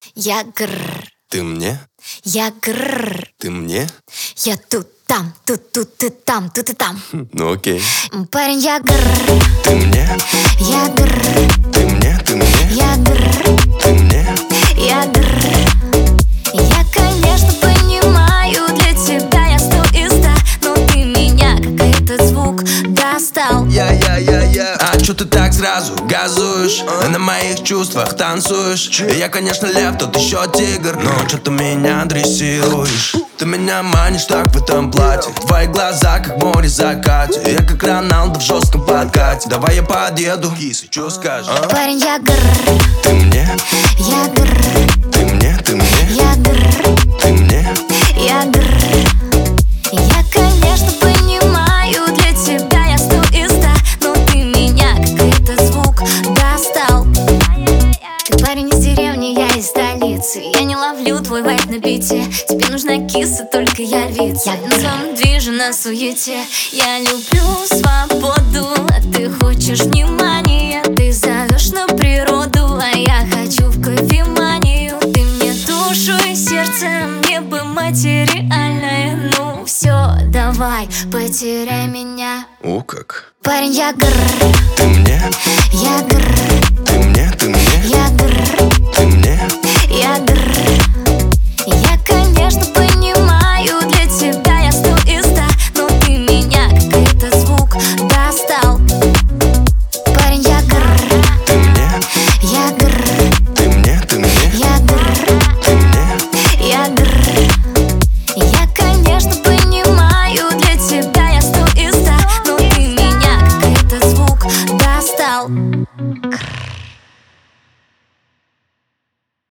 Я грррр. Ты мне? Я грррр. Ты мне? Я тут, там, тут и там, тут и там. Ну окей. Парень, я грррр. Ты мне? Я грррр. Ты мне? Ты мне? Я грррр. Ты мне? Я грррр. Я, конечно, понимаю, для тебя я 100 из 100, но ты меня, как этот звук, достал. Я. А чё ты так сразу газуешь? На моих чувствах танцуешь. Я, конечно, лев, тут еще тигр, но чё ты меня дрессируешь? Ты меня манишь так в этом платье. Твои глаза, как море закате. Я как Роналду в жестком подкате. Давай я подъеду, кисы, чё скажешь? Парень, я грррр. Ты мне? Я грррр. Ты мне? Ты мне? Я грррр. Ты мне? Я грррр. Я, конечно, понимаю, для тебя я 100 из 100, но ты меня, как этот звук, достал. Ты парень из деревни, я из столицы. Я не ловлю твой вайб на бите. Тебе нужна киса, только я львица. Я на своем движе, на суете. Я люблю свободу, а ты хочешь внимания. Ты зовешь на природу, а я хочу в кофеманию. Ты мне душу и сердце, мне бы материальное. Ну все, давай, потеряй меня. О, как. Парень, я грррр. Ты мне? Я грррр.